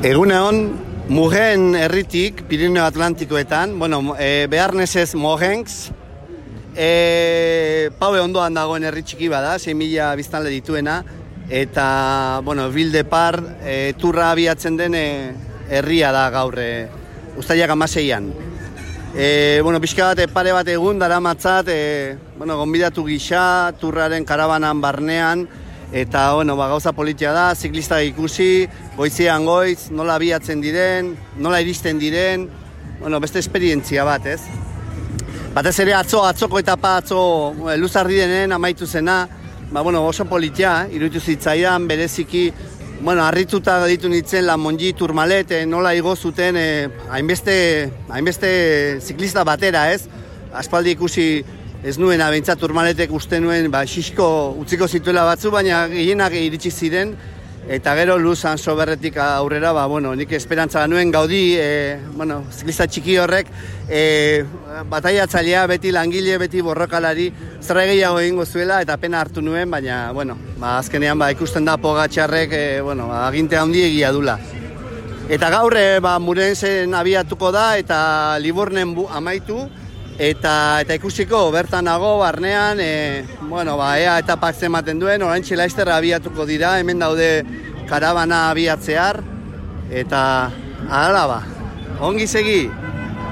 Egunean, Mugen herritik, Pirineo Atlantikoetan, Bearnesez Mogenz, Paue ondoan dagoen herri txiki bada, 6.000 biztanle dituena, eta, Bildepar, turra abiatzen den herria da gaur, uztailak 16an. Pixka bat, pare bat egun, dara matzat, gonbidatu gisa, turraren karabanan barnean, eta, gauza politia da, ziklista ikusi, goizean goiz, nola abiatzen diren, nola iristen diren, beste esperientzia bat, ez? Batez ere atzoko etapa luzardi denen amaitu zena, oso politia, iruditu zitzaidan, bereziki, harrituta ditu nintzen La Monji Tourmalet, nola igo zuten hainbeste ziklista batera, ez? Aspaldi ikusi ez nuena, behintzat Tourmaletek uste nuen, xisko utziko zituela batzu, baina gehienak iritsi ziren, eta gero luzan soberretik aurrera, nik esperantza nuen Gaudi, ziklista txiki horrek, bataiatzailea, beti langile, beti borrokalari, zerra gehiago egingo zuela, eta pena hartu nuen, baina, azkenean ikusten da Pogačarrek, aginte handi egia dula. Eta gaur, Murenzen abiatuko da, eta Liburnen amaitu, eta ikusiko, bertan nago, barnean, ea etapak zematen duen, oraintxe Laster abiatuko dira, hemen daude karabana abiatzear, eta hala ongi segi!